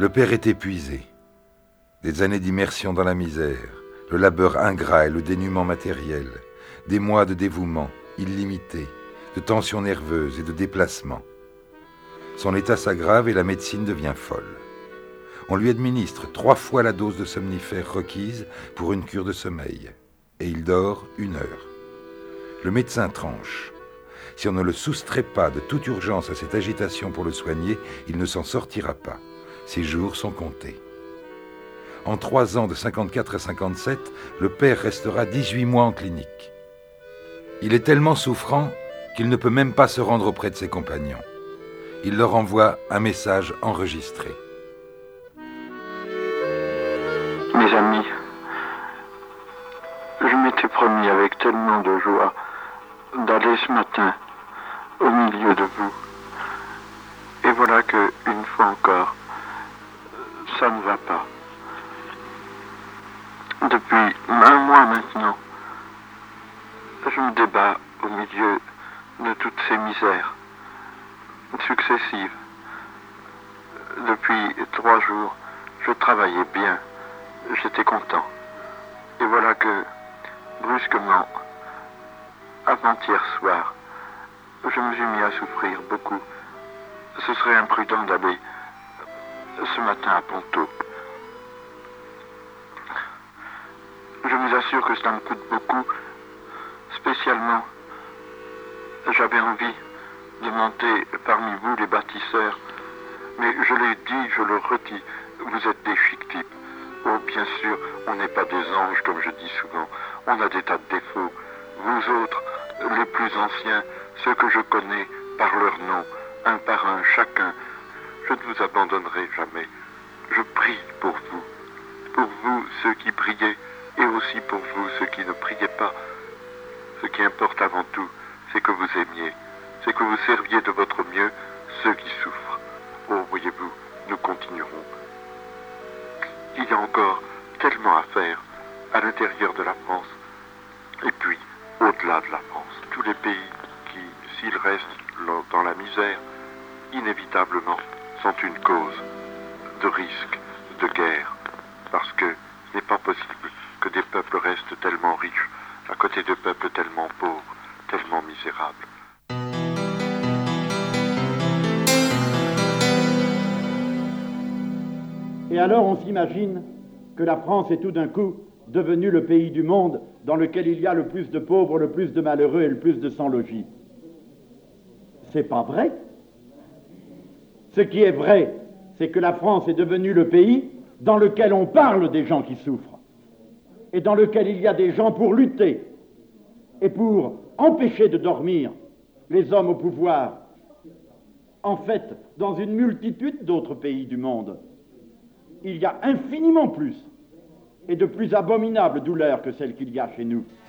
Le père est épuisé. Des années d'immersion dans la misère, le labeur ingrat et le dénuement matériel, des mois de dévouement illimité, de tensions nerveuses et de déplacements. Son état s'aggrave et la médecine devient folle. On lui administre 3 fois la dose de somnifères requise pour une cure de sommeil. Et il dort 1 heure. Le médecin tranche. Si on ne le soustrait pas de toute urgence à cette agitation pour le soigner, il ne s'en sortira pas. Ses jours sont comptés. En 3 ans de 54 à 57, le père restera 18 mois en clinique. Il est tellement souffrant qu'il ne peut même pas se rendre auprès de ses compagnons. Il leur envoie un message enregistré. Mes amis, je m'étais promis avec tellement de joie d'aller ce matin au milieu de vous. Et voilà que, une fois encore, ça ne va pas. Depuis 1 mois maintenant, je me débats au milieu de toutes ces misères successives. Depuis 3 jours, je travaillais bien, j'étais content. Et voilà que, brusquement, avant-hier soir, je me suis mis à souffrir beaucoup. Ce serait imprudent d'aller ce matin à Ponto. Je vous assure que cela me coûte beaucoup. Spécialement, j'avais envie de monter parmi vous les bâtisseurs. Mais je l'ai dit, je le redis, vous êtes des chic-types. Oh, bien sûr, on n'est pas des anges, comme je dis souvent. On a des tas de défauts. Vous autres, les plus anciens, ceux que je connais par leur nom, un par un, chacun, je ne vous abandonnerai jamais. Je prie pour vous, ceux qui priez, et aussi pour vous, ceux qui ne priez pas. Ce qui importe avant tout, c'est que vous aimiez, c'est que vous serviez de votre mieux ceux qui souffrent. Oh, voyez-vous, nous continuerons. Il y a encore tellement à faire à l'intérieur de la France, et puis au-delà de la France. Tous les pays qui, s'ils restent dans la misère, inévitablement sont une cause de risque, de guerre, parce que ce n'est pas possible que des peuples restent tellement riches à côté de peuples tellement pauvres, tellement misérables. Et alors on s'imagine que la France est tout d'un coup devenue le pays du monde dans lequel il y a le plus de pauvres, le plus de malheureux et le plus de sans-logis. C'est pas vrai. Ce qui est vrai, c'est que la France est devenue le pays dans lequel on parle des gens qui souffrent et dans lequel il y a des gens pour lutter et pour empêcher de dormir les hommes au pouvoir. En fait, dans une multitude d'autres pays du monde, il y a infiniment plus et de plus abominables douleurs que celles qu'il y a chez nous.